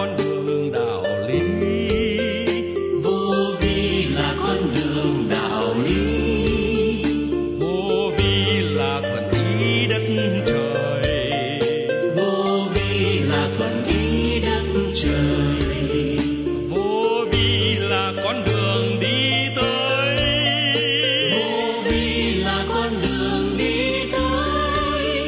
con đường đạo lý. Vô vi là con đường đạo lý. Vô vi là thuận ý đất trời. Vô vi là thuận ý đất trời. Vô vi là con đường đi tới. Vô vi là con đường đi tới.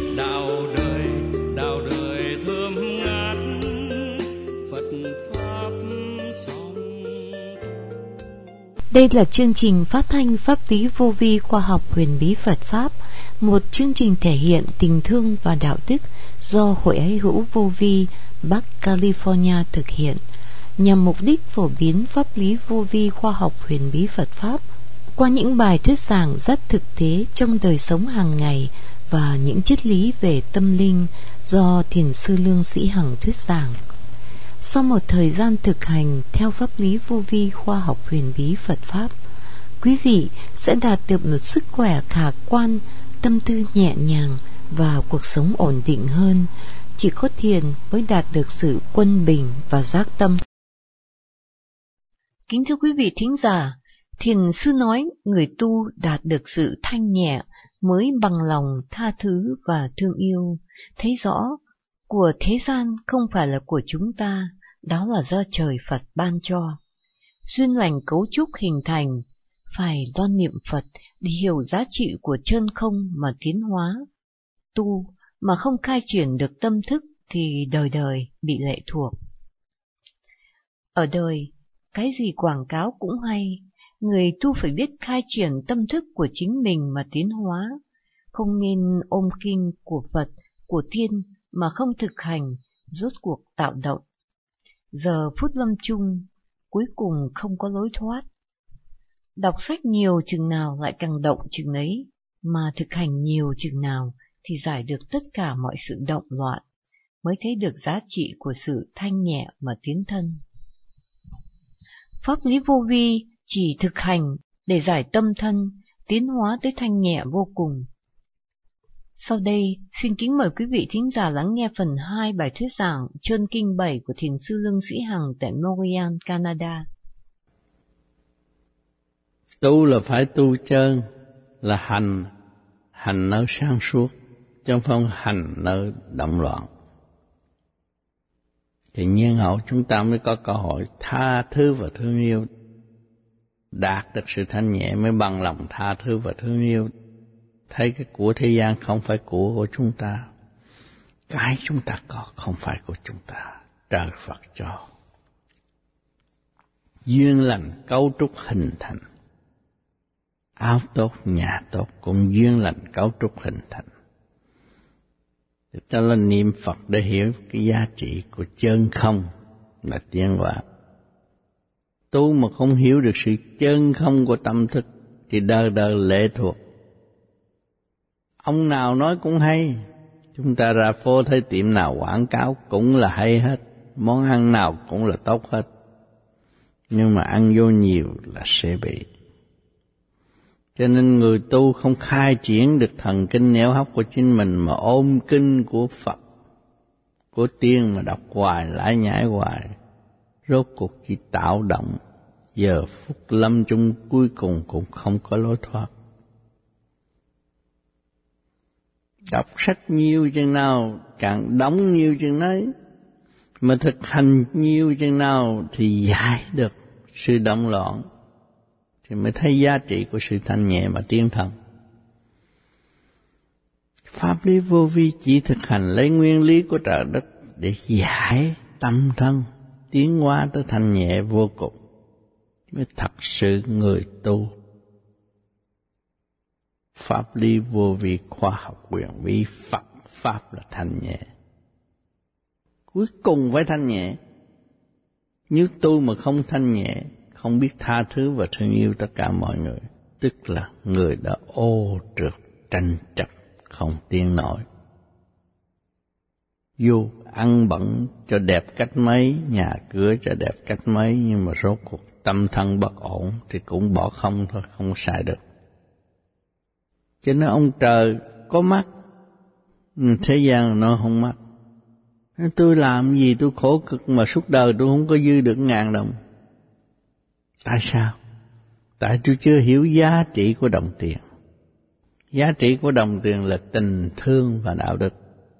Đạo đời thơm ngát, Phật pháp song tu. Đây là chương trình phát thanh pháp lý vô vi khoa học huyền bí Phật Pháp, một chương trình thể hiện tình thương và đạo đức do Hội Ái hữu Vô vi Bắc California thực hiện, nhằm mục đích phổ biến pháp lý vô vi khoa học huyền bí Phật Pháp qua những bài thuyết giảng rất thực tế trong đời sống hàng ngày và những triết lý về tâm linh do Thiền sư Lương Sĩ Hằng thuyết giảng. Sau một thời gian thực hành theo pháp lý vô vi khoa học huyền bí Phật Pháp, quý vị sẽ đạt được một sức khỏe khả quan, tâm tư nhẹ nhàng và cuộc sống ổn định hơn. Chỉ có thiền mới đạt được sự quân bình và giác tâm. Kính thưa quý vị thính giả, Thiền sư nói người tu đạt được sự thanh nhẹ mới bằng lòng tha thứ và thương yêu, thấy rõ của thế gian không phải là của chúng ta, đó là do trời Phật ban cho. Duyên lành cấu trúc hình thành, phải đoan niệm Phật để hiểu giá trị của chân không mà tiến hóa. Tu mà không khai triển được tâm thức thì đời đời bị lệ thuộc. Ở đời, cái gì quảng cáo cũng hay, người tu phải biết khai triển tâm thức của chính mình mà tiến hóa, không nên ôm kinh của Phật, của Thiên mà không thực hành, rốt cuộc tạo động. Giờ phút lâm chung, cuối cùng không có lối thoát. Đọc sách nhiều chừng nào lại càng động chừng ấy, mà thực hành nhiều chừng nào thì giải được tất cả mọi sự động loạn, mới thấy được giá trị của sự thanh nhẹ mà tiến thân. Pháp lý vô vi chỉ thực hành để giải tâm thân, tiến hóa tới thanh nhẹ vô cùng. Sau đây, xin kính mời quý vị thính giả lắng nghe phần 2 bài thuyết giảng Chơn Kinh 7 của Thiền sư Lương Sĩ Hằng tại Montreal, Canada. Tu là phải tu trơn, là hành nơi sáng suốt, chứ không hành nơi động loạn. Thì nhiên hậu chúng ta mới có cơ hội tha thứ và thương yêu, đạt được sự thanh nhẹ mới bằng lòng tha thứ và thương yêu. Thấy cái của thế gian không phải của chúng ta, cái chúng ta có không phải của chúng ta, trời Phật cho. Duyên lành cấu trúc hình thành, áo tốt, nhà tốt cũng duyên lành cấu trúc hình thành. Ta là niệm Phật để hiểu cái giá trị của chân không là tiến hóa. Tu mà không hiểu được sự chân không của tâm thức thì đời đời lệ thuộc. Ông nào nói cũng hay, chúng ta ra phố thấy tiệm nào quảng cáo cũng là hay hết, món ăn nào cũng là tốt hết. Nhưng mà ăn vô nhiều là sẽ bị. Cho nên người tu không khai triển được thần kinh nẻo hóc của chính mình mà ôm kinh của Phật, của Tiên mà đọc hoài, lải nhải hoài, rốt cuộc chỉ tạo động, giờ phút lâm chung cuối cùng cũng không có lối thoát. Đọc sách nhiều chừng nào, càng đóng nhiều chừng ấy, mà thực hành nhiều chừng nào thì giải được sự động loạn, thì mới thấy giá trị của sự thanh nhẹ mà tiến thân. Pháp lý vô vi chỉ thực hành lấy nguyên lý của trời đất để giải tâm thân, tiến hóa tới thanh nhẹ vô cùng, mới thật sự người tu. Pháp lý vô vi khoa học huyền bí Phật Pháp là thanh nhẹ. Cuối cùng phải thanh nhẹ. Nếu tu mà không thanh nhẹ, không biết tha thứ và thương yêu tất cả mọi người, tức là người đã ô trượt, tranh chấp, không tiến nổi. Dù ăn bận cho đẹp cách mấy, nhà cửa cho đẹp cách mấy, nhưng mà rốt cuộc tâm thân bất ổn thì cũng bỏ không thôi, không xài được. Cho nên ông trời có mắt, thế gian nó không mắt. Tôi làm gì tôi khổ cực mà suốt đời tôi không có dư được 1.000 đồng. Tại sao? Tại tôi chưa hiểu giá trị của đồng tiền. Giá trị của đồng tiền là tình thương và đạo đức.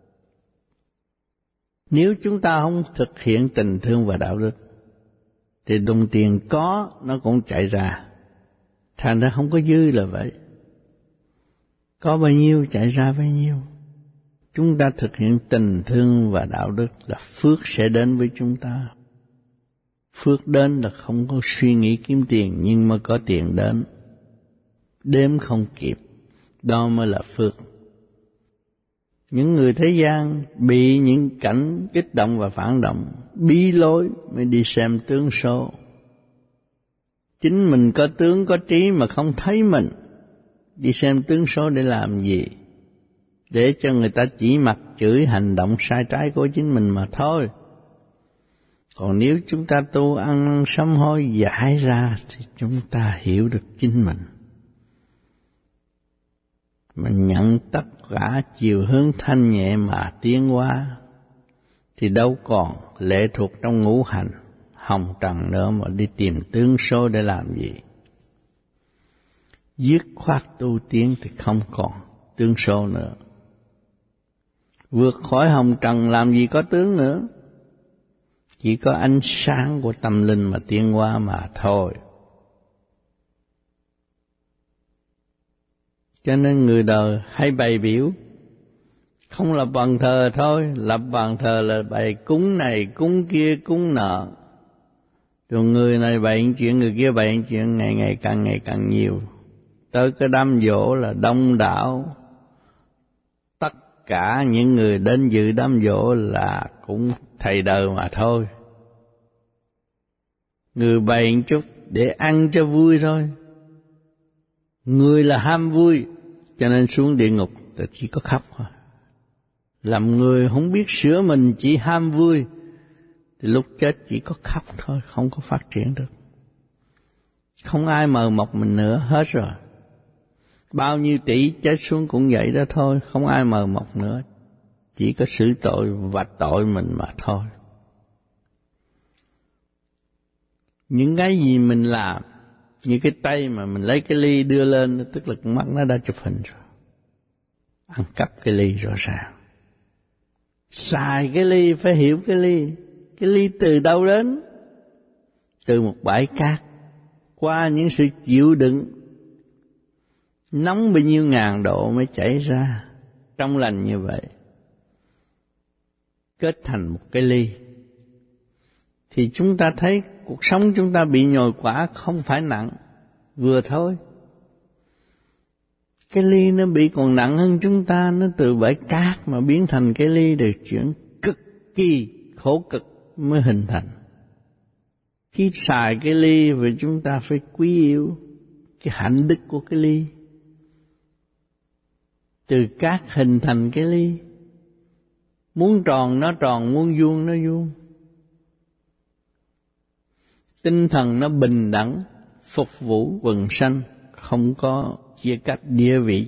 Nếu chúng ta không thực hiện tình thương và đạo đức thì đồng tiền có nó cũng chạy ra. Thành ra không có dư là vậy. Có bao nhiêu chạy ra bấy nhiêu. Chúng ta thực hiện tình thương và đạo đức là phước sẽ đến với chúng ta. Phước đến là không có suy nghĩ kiếm tiền nhưng mà có tiền đến. Đếm không kịp, đó mới là phước. Những người thế gian bị những cảnh kích động và phản động, bí lối mới đi xem tướng số. Chính mình có tướng có trí mà không thấy mình, đi xem tướng số để làm gì? Để cho người ta chỉ mặc chửi hành động sai trái của chính mình mà thôi. Còn nếu chúng ta tu ăn năn sám hối giải ra thì chúng ta hiểu được chính mình. Mình nhận tất cả chiều hướng thanh nhẹ mà tiến hóa thì đâu còn lệ thuộc trong ngũ hành hồng trần nữa mà đi tìm tướng số để làm gì. Dứt khoát tu tiến thì không còn tướng số nữa. Vượt khỏi hồng trần làm gì có tướng nữa. Chỉ có ánh sáng của tâm linh mà tiến hóa mà thôi. Cho nên người đời hay bày biểu, không lập bàn thờ thôi, lập bàn thờ là bày cúng này, cúng kia, cúng nọ. Rồi người này bày chuyện, người kia bày chuyện, ngày càng nhiều. Tới cái đám giỗ là đông đảo. Tất cả những người đến dự đám giỗ là cũng thầy đời mà thôi. Người bày một chút để ăn cho vui thôi. Người là ham vui, cho nên xuống địa ngục thì chỉ có khóc thôi. Làm người không biết sửa mình, chỉ ham vui, thì lúc chết chỉ có khóc thôi, không có phát triển được. Không ai mời mọc mình nữa, hết rồi. Bao nhiêu tỷ chết xuống cũng vậy đó thôi, không ai mời mọc nữa. Chỉ có xử tội và tội mình mà thôi. Những cái gì mình làm, như cái tay mà mình lấy cái ly đưa lên, tức là con mắt nó đã chụp hình rồi. Ăn cắp cái ly rõ ràng. Xài cái ly phải hiểu cái ly từ đâu đến? Từ một bãi cát, qua những sự chịu đựng, nóng bao nhiêu ngàn độ mới chảy ra, trong lành như vậy. Kết thành một cái ly. Thì chúng ta thấy cuộc sống chúng ta bị nhồi quả không phải nặng, vừa thôi. Cái ly nó bị còn nặng hơn chúng ta, nó từ bãi cát mà biến thành cái ly được chuyện cực kỳ khổ cực mới hình thành. Khi xài cái ly thì chúng ta phải quý yêu cái hạnh đức của cái ly. Từ cát hình thành cái ly. Muốn tròn nó tròn, muốn vuông nó vuông. Tinh thần nó bình đẳng, phục vụ quần sanh, không có chia cách địa vị.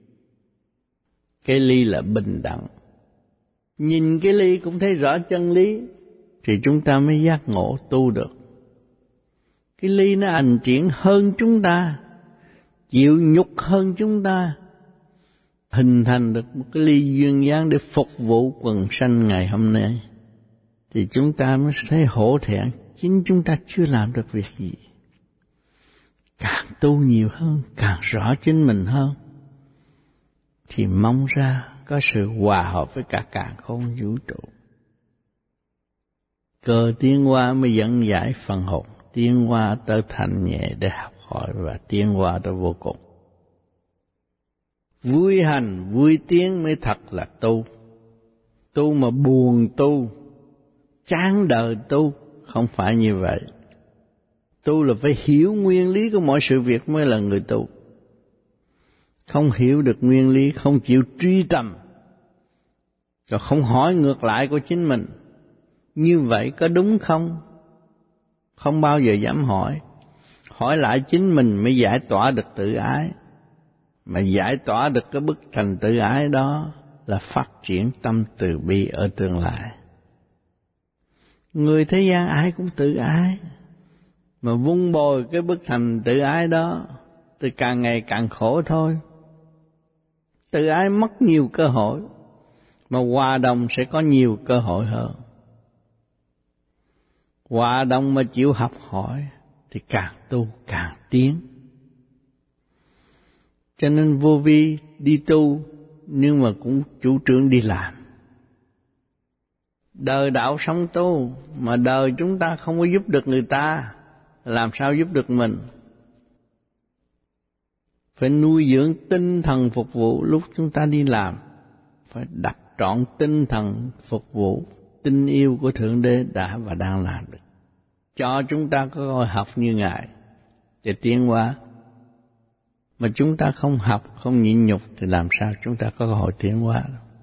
Cái ly là bình đẳng. Nhìn cái ly cũng thấy rõ chân lý, thì chúng ta mới giác ngộ tu được. Cái ly nó hành triển hơn chúng ta, chịu nhục hơn chúng ta, hình thành được một cái ly duyên dáng để phục vụ quần sanh ngày hôm nay. Thì chúng ta mới thấy hổ thẹn, chính chúng ta chưa làm được việc gì. Càng tu nhiều hơn, càng rõ chính mình hơn, thì mong ra có sự hòa hợp với cả càn khôn vũ trụ. Cơ tiến hóa mới dẫn giải phần hồn, tiến hóa tới thanh nhẹ để học hỏi và tiến hóa tới vô cùng. Vui hành, vui tiến mới thật là tu. Tu mà buồn tu, chán đời tu, không phải như vậy. Tu là phải hiểu nguyên lý của mọi sự việc mới là người tu. Không hiểu được nguyên lý, không chịu truy tầm, rồi không hỏi ngược lại của chính mình, như vậy có đúng không? Không bao giờ dám hỏi. Hỏi lại chính mình mới giải tỏa được tự ái. Mà giải tỏa được cái bức thành tự ái đó là phát triển tâm từ bi ở tương lai. Người thế gian ai cũng tự ái, mà vun bồi cái bức thành tự ái đó thì càng ngày càng khổ thôi. Tự ái mất nhiều cơ hội, mà hòa đồng sẽ có nhiều cơ hội hơn. Hòa đồng mà chịu học hỏi thì càng tu càng tiến. Cho nên vô vi đi tu nhưng mà cũng chủ trương đi làm. Đời đạo sống tu, mà đời chúng ta không có giúp được người ta, làm sao giúp được mình? Phải nuôi dưỡng tinh thần phục vụ lúc chúng ta đi làm. Phải đặt trọn tinh thần phục vụ, tình yêu của Thượng Đế đã và đang làm được. Cho chúng ta có cơ hội học như Ngài để tiến hóa. Mà chúng ta không học, không nhịn nhục thì làm sao chúng ta có cơ hội tiến hóa?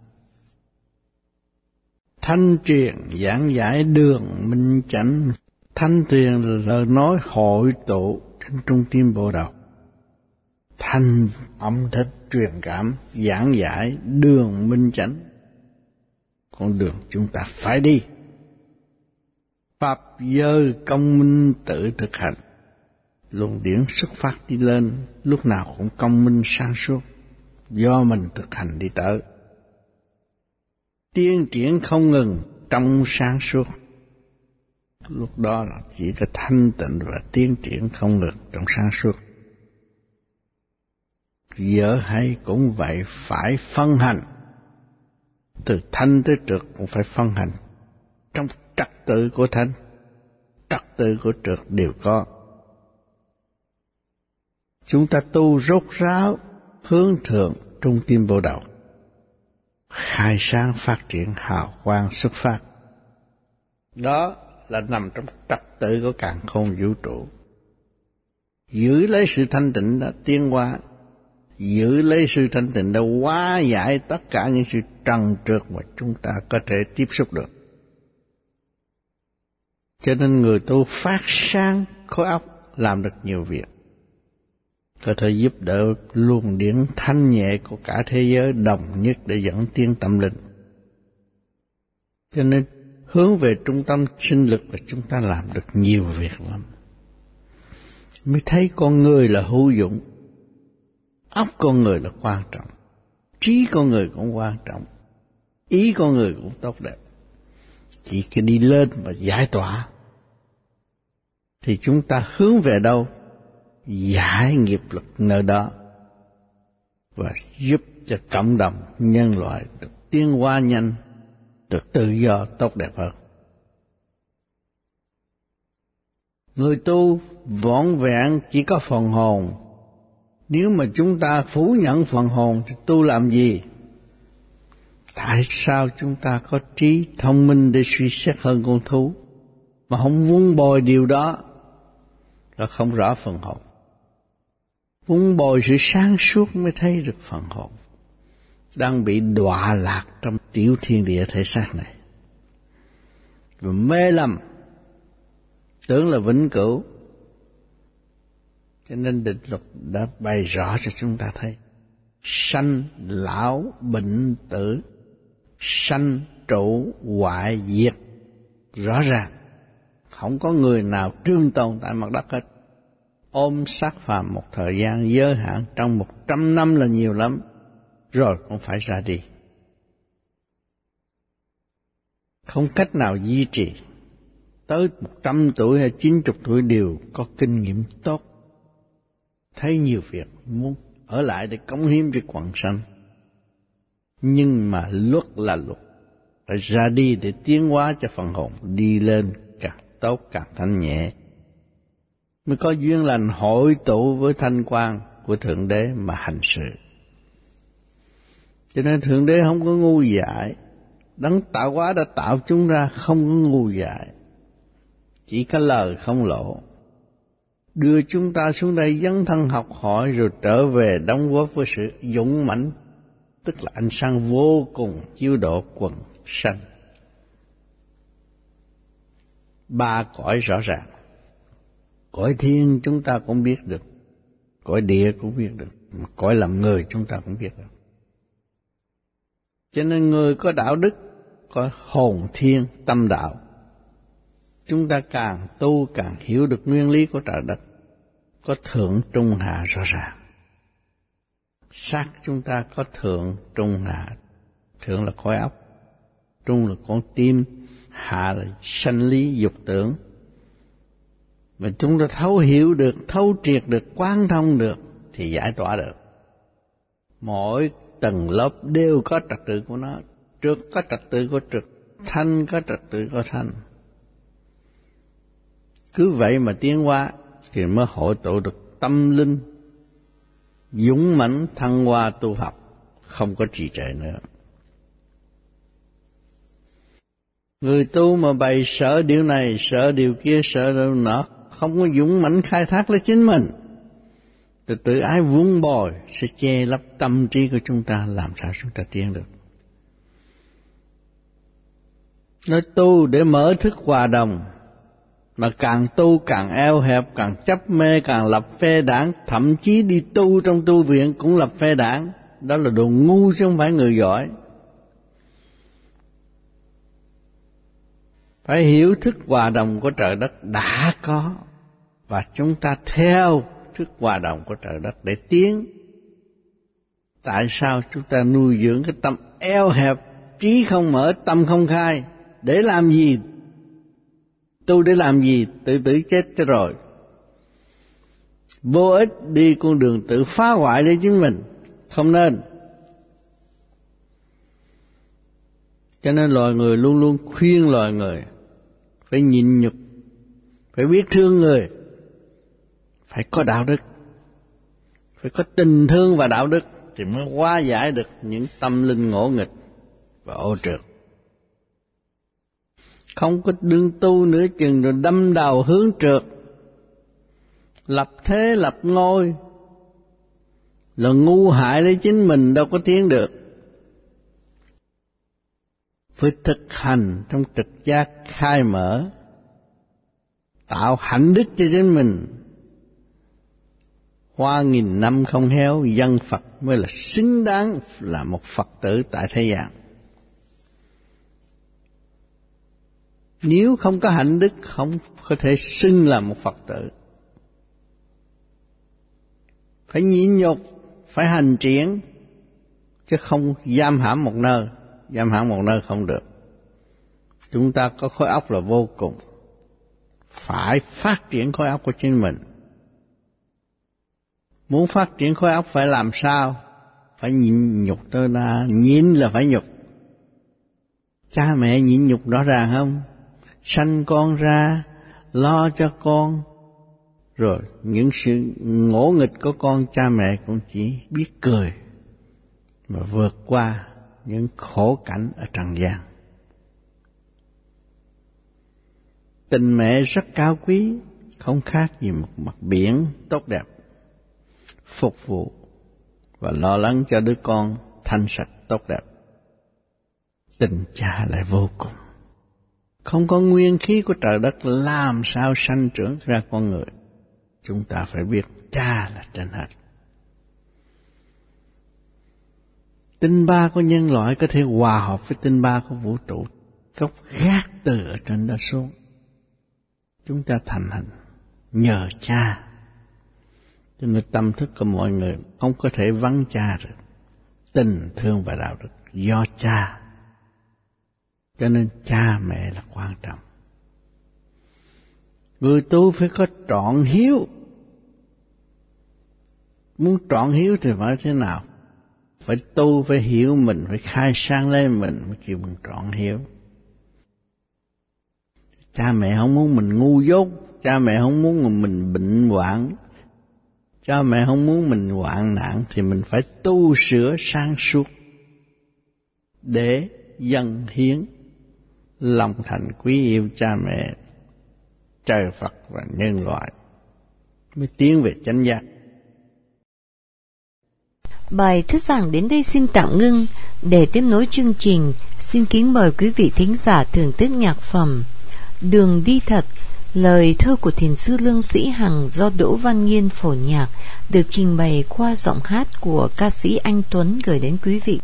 Thanh truyền giảng giải đường minh chánh. Thanh truyền là lời nói hội tụ trên trung tim bộ đầu. Thanh âm thích truyền cảm giảng giải đường minh chánh, con đường chúng ta phải đi. Pháp giới công minh tự thực hành. Luồng điển xuất phát đi lên lúc nào cũng công minh sáng suốt, do mình thực hành đi tới. Tiến triển không ngừng trong sáng suốt. Lúc đó là chỉ có thanh tịnh và tiến triển không ngừng trong sáng suốt. Dở hay cũng vậy, phải phân hành. Từ thanh tới trượt cũng phải phân hành. Trong trật tự của thanh, trật tự của trượt đều có. Chúng ta tu rốt ráo, hướng thượng trung tim bộ đầu. Khai sáng phát triển hào quang xuất phát. Đó là nằm trong trật tự của càn khôn vũ trụ. Giữ lấy sự thanh tịnh đã tiến hóa. Giữ lấy sự thanh tịnh đã hóa giải tất cả những sự trần trượt mà chúng ta có thể tiếp xúc được. Cho nên người tu phát sáng khối óc, làm được nhiều việc, có thể giúp đỡ luồng điển thanh nhẹ của cả thế giới đồng nhất để dẫn tiến tâm linh. Cho nên hướng về trung tâm sinh lực và chúng ta làm được nhiều việc lắm. Mới thấy con người là hữu dụng, óc con người là quan trọng, trí con người cũng quan trọng, ý con người cũng tốt đẹp. Chỉ khi đi lên và giải tỏa thì chúng ta hướng về đâu? Giải nghiệp lực nơi đó và giúp cho cộng đồng nhân loại được tiến hóa nhanh, được tự do tốt đẹp hơn. Người tu vỏn vẹn chỉ có phần hồn. Nếu mà chúng ta phủ nhận phần hồn thì tu làm gì? Tại sao chúng ta có trí thông minh để suy xét hơn con thú mà không vun bồi điều đó? Là không rõ phần hồn. Vun bồi sự sáng suốt mới thấy được phần hồn đang bị đọa lạc trong tiểu thiên địa thể xác này, rồi mê lầm tưởng là vĩnh cửu. Cho nên định luật đã bày rõ cho chúng ta thấy sanh lão bệnh tử, sanh trụ hoại diệt, rõ ràng không có người nào trường tồn tại mặt đất hết. Ôm xác phàm một thời gian giới hạn trong 100 năm là nhiều lắm, rồi cũng phải ra đi. Không cách nào duy trì. Tới 100 tuổi hay 90 tuổi đều có kinh nghiệm tốt, thấy nhiều việc, muốn ở lại để cống hiến việc quần sanh. Nhưng mà luật là luật, phải ra đi để tiến hóa cho phần hồn đi lên càng tốt càng thanh nhẹ, mới có duyên lành hội tụ với thanh quang của Thượng Đế mà hành sự. Cho nên Thượng Đế không có ngu dại, Đấng tạo hóa đã tạo chúng ra không có ngu dại, chỉ có lời không lộ, đưa chúng ta xuống đây dấn thân học hỏi rồi trở về đóng góp với sự dũng mãnh, tức là ánh sáng vô cùng chiếu độ quần sanh. Ba cõi rõ ràng. Cõi thiên chúng ta cũng biết được, cõi địa cũng biết được, cõi làm người chúng ta cũng biết được. Cho nên người có đạo đức, có hồn thiên tâm đạo, chúng ta càng tu càng hiểu được nguyên lý của trời đất, có thượng trung hạ rõ ràng. Xác chúng ta có thượng trung hạ, thượng là khối óc, trung là con tim, hạ là sanh lý dục tưởng. Mà chúng ta thấu hiểu được, thấu triệt được, quán thông được thì giải tỏa được. Mỗi tầng lớp đều có trật tự của nó, trực có trật tự của trực, thanh có trật tự của thanh. Cứ vậy mà tiến hóa thì mới hội tụ được tâm linh dũng mãnh thăng hoa tu học, không có trì trệ nữa. Người tu mà bày sợ điều này, sợ điều kia, sợ điều nọ, không có dũng mãnh khai thác lấy chính mình, thì tự ái vun bồi sẽ che lấp tâm trí của chúng ta, làm sao chúng ta tiến được. Nói tu để mở thức hòa đồng, mà càng tu càng eo hẹp, càng chấp mê, càng lập phe đảng, thậm chí đi tu trong tu viện cũng lập phe đảng. Đó là đồ ngu chứ không phải người giỏi. Phải hiểu thức hòa đồng của trời đất đã có, và chúng ta theo thức hòa đồng của trời đất để tiến. Tại sao chúng ta nuôi dưỡng cái tâm eo hẹp, trí không mở, tâm không khai? Để làm gì? Tu để làm gì? Tự tử chết cho rồi. Vô ích đi con đường tự phá hoại lấy chính mình, không nên. Cho nên loài người luôn luôn khuyên loài người phải nhịn nhục, phải biết thương người, phải có đạo đức, phải có tình thương và đạo đức thì mới hóa giải được những tâm linh ngỗ nghịch và ô trượt. Không có đương tu nữa chừng rồi đâm đầu hướng trượt, lập thế lập ngôi, là ngu hại lấy chính mình, đâu có tiến được. Phải thực hành trong trực giác khai mở, tạo hạnh đức cho chính mình. Hoa nghìn năm không héo, dân Phật mới là xứng đáng là một Phật tử tại thế gian. Nếu không có hạnh đức, không có thể xưng là một Phật tử. Phải nhịn nhục, phải hành triển, chứ không giam hãm một nơi. Giam hãm một nơi không được. Chúng ta có khối óc là vô cùng, phải phát triển khối óc của chính mình. Muốn phát triển khối óc phải làm sao? Phải nhịn nhục tôi ra, nhịn là phải nhục. Cha mẹ nhịn nhục rõ ràng không? Sanh con ra, lo cho con, rồi những sự ngỗ nghịch của con, cha mẹ cũng chỉ biết cười mà vượt qua những khổ cảnh ở trần gian. Tình mẹ rất cao quý, không khác gì một mặt biển tốt đẹp, phục vụ và lo lắng cho đứa con thanh sạch tốt đẹp. Tình cha lại vô cùng. Không có nguyên khí của trời đất làm sao sanh trưởng ra con người. Chúng ta phải biết cha là trên hết. Tinh ba của nhân loại có thể hòa hợp với tinh ba của vũ trụ, gốc gác từ ở trên đó xuống. Chúng ta thành hình nhờ cha. Cho nên tâm thức của mọi người không có thể vắng cha được. Tình thương và đạo đức do cha. Cho nên cha mẹ là quan trọng. Người tu phải có trọn hiếu. Muốn trọn hiếu thì phải thế nào? Phải tu, phải hiểu mình, phải khai sáng lên mình mới kêu mình trọn hiếu. Cha mẹ không muốn mình ngu dốt, cha mẹ không muốn mình bệnh hoạn, cha mẹ không muốn mình hoạn nạn, thì mình phải tu sửa sáng suốt để dâng hiến lòng thành quý yêu cha mẹ, trời Phật và nhân loại mới tiến về chánh giác. Bài thuyết giảng đến đây xin tạm ngưng. Để tiếp nối chương trình, xin kính mời quý vị thính giả thưởng thức nhạc phẩm Đường Đi Thật, lời thơ của thiền sư Lương Sĩ Hằng do Đỗ Văn Nghiên phổ nhạc, được trình bày qua giọng hát của ca sĩ Anh Tuấn gửi đến quý vị.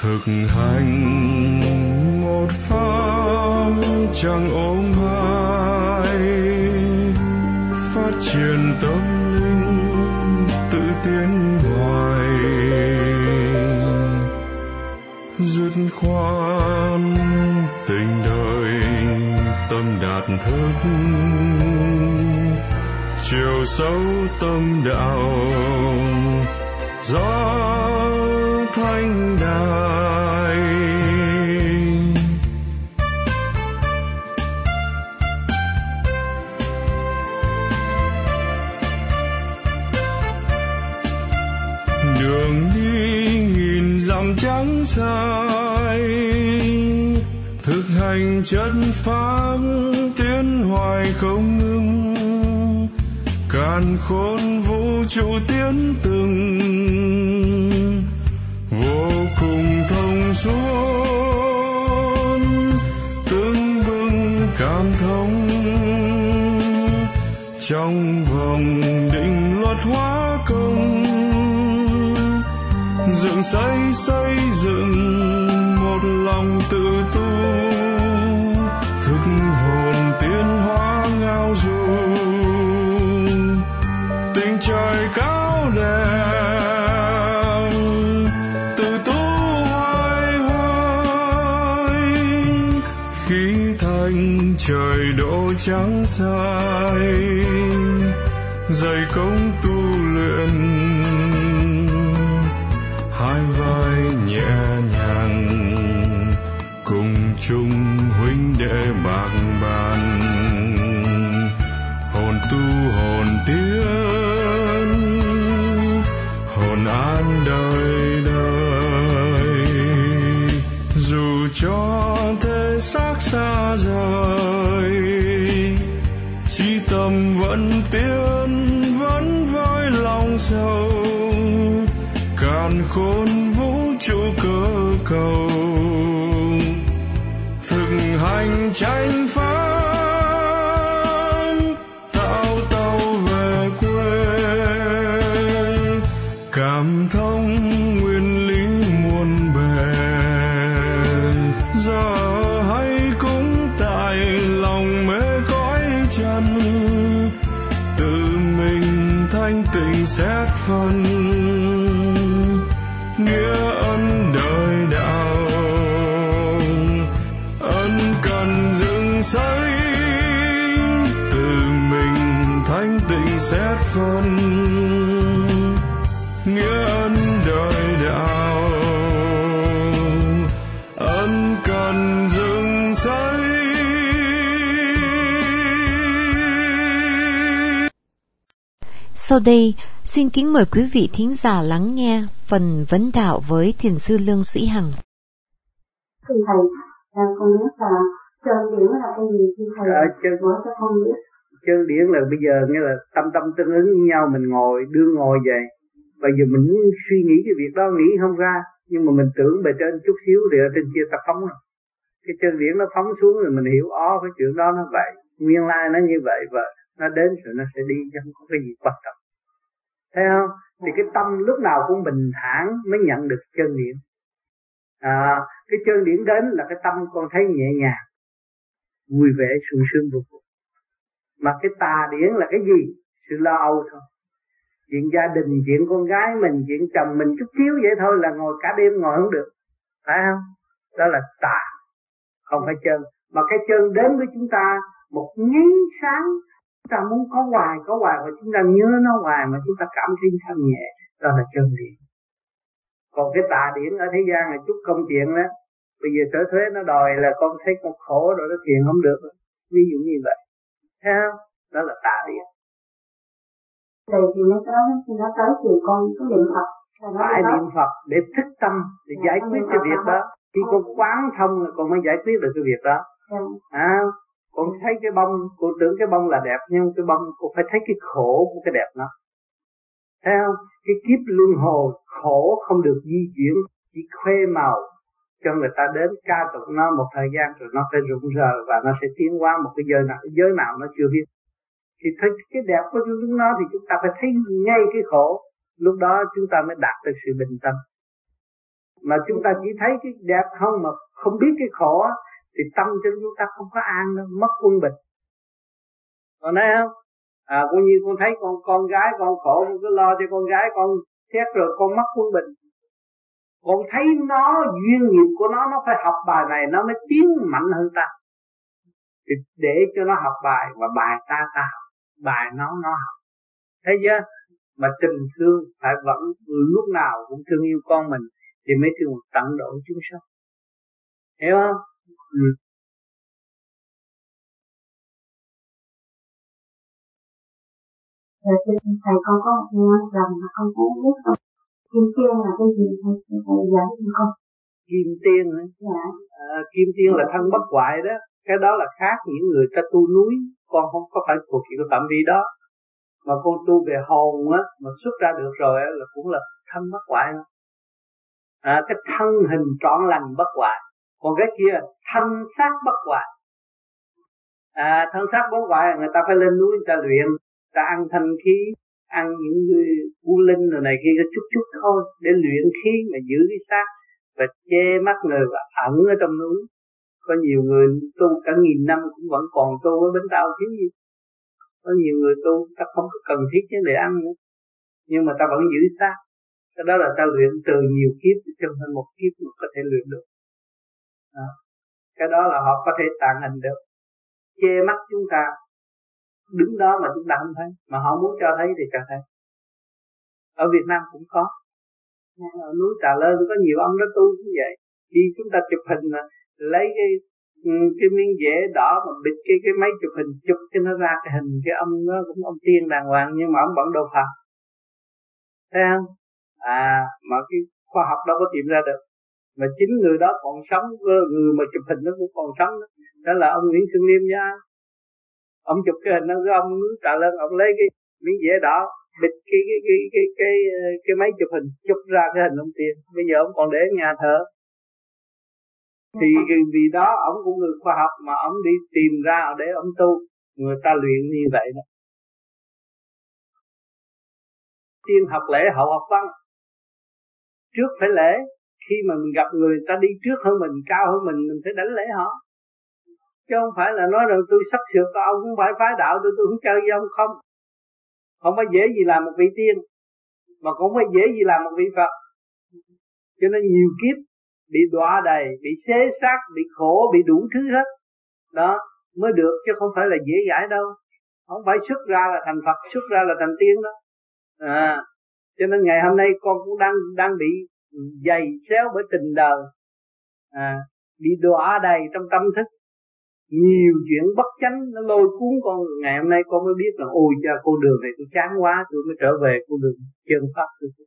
thực hành một pháp chẳng ôm ai, phát triển tâm linh tự tiến hoài, dứt khoát tình đời tâm đạt thức, chiều sâu tâm đạo gió thanh đài. Đường đi nghìn dặm trắng dài, thực hành chân pháp tiến hoài không ngừng, càn khôn vũ trụ tiến từng, vô cùng thông suốt tương bừng cảm thông, trong vòng định luật hóa công, dựng xây dựng một lòng tự tu, thức hồn tiến hóa ngao du, tình trời cao đẹp tự tu hoài hoài, khi thành trời độ trắng sai, dày công tu luyện, hai vai nhẹ nhàng cùng chung huynh đệ bạc bàn, hồn tu hồn tiến, hồn an đời đời, dù cho thế xác xa rời, chí tâm vẫn tiến vẫn với lòng sâu, càn khôn vũ trụ cơ cầu, thực hành chánh pháp tạo tàu về quê, cảm thông nguyên lý muôn bề, giờ hãy cúng tại lòng mê cõi trần, tự mình thanh tịnh xét phân, nghĩa ân đời đạo, ân cần dựng xây, tự mình thanh tịnh xét phân, nghĩa ân đời đạo, ân cần dựng xây. Sau đây, xin kính mời quý vị thính giả lắng nghe phần vấn đạo với Thiền sư Lương Sĩ Hằng. Thưa thầy, con biết là chân điển là cái gì thưa thầy? Nói cho con biết. Chân điển là bây giờ nghĩa là tâm tương ứng với nhau, mình ngồi vậy. Bây giờ mình muốn suy nghĩ cái việc đó nghĩ không ra, nhưng mà mình tưởng bề trên chút xíu thì ở trên kia ta phóng rồi. Cái chân điển nó phóng xuống rồi mình hiểu cái chuyện đó nó vậy, nguyên lai nó như vậy và nó đến rồi nó sẽ đi chứ không có cái gì quan trọng. Thấy không? Thì cái tâm lúc nào cũng bình thản mới nhận được chân điển. Cái chân điển đến là cái tâm con thấy nhẹ nhàng, vui vẻ, sung sướng vô cùng. Mà cái tà điển là cái gì? Sự lo âu thôi. Chuyện gia đình, chuyện con gái mình, chuyện chồng mình chút xíu vậy thôi là ngồi cả đêm ngồi không được. Phải không? Đó là tà, không phải chân. Mà cái chân đến với chúng ta một nháy sáng, chúng ta muốn có hoài và chúng ta nhớ nó hoài mà chúng ta cảm thấy thanh nhẹ, đó là chân điển. Còn cái tà điển ở thế gian là chút công chuyện đó, bây giờ sở thuế nó đòi là con thấy con khổ rồi nó thiền không được, ví dụ như vậy, thấy không? Đó là tà điển. Thầy thì mấy cái đó nó tới thì con có niệm Phật. Phải niệm Phật để thức tâm để giải quyết cái việc đó. Khi con quán thông là con mới giải quyết được cái việc đó. Con thấy cái bông, cô tưởng cái bông là đẹp nhưng cái bông cô phải thấy cái khổ của cái đẹp nó. Thấy không? Cái kiếp luân hồi khổ không được di chuyển, chỉ khoe màu cho người ta đến ca tụng nó một thời gian rồi nó phải rụng rời và nó sẽ tiến hóa một cái giới nào nó chưa biết. Thì thấy cái đẹp của chúng nó thì chúng ta phải thấy ngay cái khổ, lúc đó chúng ta mới đạt được sự bình tâm. Mà chúng ta chỉ thấy cái đẹp không mà không biết cái khổ thì tâm chân chúng ta không có an đâu, mất quân bình. Còn thấy không? Cũng như con thấy con gái con khổ, con cứ lo cho con gái con xét rồi con mất quân bình. Con thấy nó duyên nghiệp của nó phải học bài này nó mới tiến mạnh hơn ta. Thì để cho nó học bài và bài ta học, bài nó học. Thấy chưa? Mà tình thương phải vẫn lúc nào cũng thương yêu con mình thì mới thương tận độ chúng sanh. Hiểu không? Rồi thầy con có một nghi rằng mà con cũng biết không? Kim tiên là cái gì thầy dạy cho con? Kim tiên hả? Dạ. Kim tiên là thân bất hoại đó. Cái đó là khác những người ta tu núi. Con không có phải thuộc cái phạm vi đó. Mà con tu về hồn á, mà xuất ra được rồi á, là cũng là thân bất hoại. Cái thân hình trọn lành bất hoại. Còn cái kia thân xác bất hoại. Thân xác bất hoại người ta phải lên núi người ta luyện, người ta ăn thanh khí, ăn những người u linh rồi này kia chút thôi để luyện khí mà giữ cái xác và che mắt người và ẩn ở trong núi. Có nhiều người tu cả 1000 năm cũng vẫn còn tu ở bên tao thiếu gì. Có nhiều người tu ta không có cần thiết chứ để ăn nữa, nhưng mà ta vẫn giữ xác. Cái đó là ta luyện từ nhiều kiếp cho nên một kiếp mà có thể luyện được. Cái đó là họ có thể tàng hình được, che mắt chúng ta, đứng đó mà chúng ta không thấy, mà họ muốn cho thấy thì cho thấy. Ở Việt Nam cũng có, ở núi Trà Lơn có nhiều ông đó tu như vậy. Khi chúng ta chụp hình mà lấy cái miếng vẽ đỏ mà bịt cái máy chụp hình, chụp cho nó ra cái hình cái ông nó cũng ông tiên đàng hoàng nhưng mà ông vẫn độ Phật. Thấy không? Mà cái khoa học đâu có tìm ra được. Mà chính người đó còn sống, người mà chụp hình nó cũng còn sống đó. Đó là ông Nguyễn Xuân Liêm nha. Ông chụp cái hình đó của ông núi Trà Lơn, ông lấy cái miếng vẽ đỏ bịt cái máy chụp hình, chụp ra cái hình ông tiên. Bây giờ ông còn để ở nhà thờ. Thì vì đó ông cũng người khoa học mà ông đi tìm ra để ông tu, người ta luyện như vậy đó. Tiên học lễ hậu học văn. Trước phải lễ, khi mà mình gặp người ta đi trước hơn mình, cao hơn mình phải đánh lễ họ. Chứ không phải là nói rằng tôi sắp sửa có ông cũng phải phái đạo tôi không chơi với ông không. Không có dễ gì làm một vị tiên, mà cũng không có dễ gì làm một vị Phật. Cho nên nhiều kiếp bị đọa đầy, bị xé xác, bị khổ, bị đủ thứ hết. Đó mới được chứ không phải là dễ dãi đâu. Không phải xuất ra là thành Phật, xuất ra là thành tiên đó. Cho nên ngày hôm nay con cũng đang bị dày xéo bởi tình đời, bị đọa đầy trong tâm thức. Nhiều chuyện bất chánh nó lôi cuốn con. Ngày hôm nay con mới biết là ôi cha, con đường này tôi chán quá, tôi mới trở về con đường chân pháp.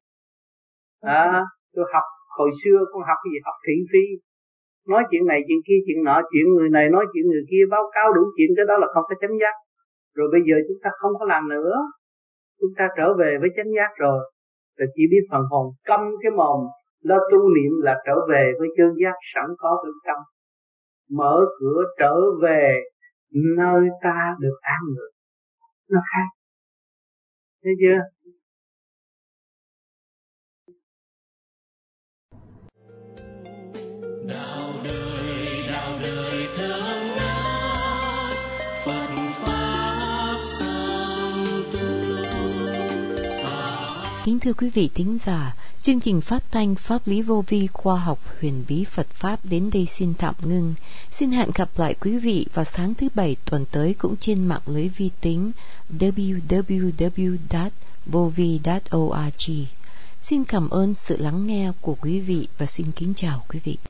Tôi học hồi xưa con học cái gì, học thị phi, nói chuyện này chuyện kia chuyện nọ, chuyện người này nói chuyện người kia, báo cáo đủ chuyện, cái đó là không có chánh giác. Rồi bây giờ chúng ta không có làm nữa, chúng ta trở về với chánh giác rồi, là chỉ biết phần hồn, câm cái mồm lo tu niệm là trở về với chân giác sẵn có bên trong, mở cửa trở về nơi ta được an ngự. Nó khác, thấy chưa? Đạo đời thương ngát, Phật pháp song tu. Kính thưa quý vị thính giả, chương trình phát thanh Pháp lý vô vi khoa học huyền bí Phật Pháp đến đây xin tạm ngưng. Xin hẹn gặp lại quý vị vào sáng thứ Bảy tuần tới cũng trên mạng lưới vi tính www.vovi.org. Xin cảm ơn sự lắng nghe của quý vị và xin kính chào quý vị.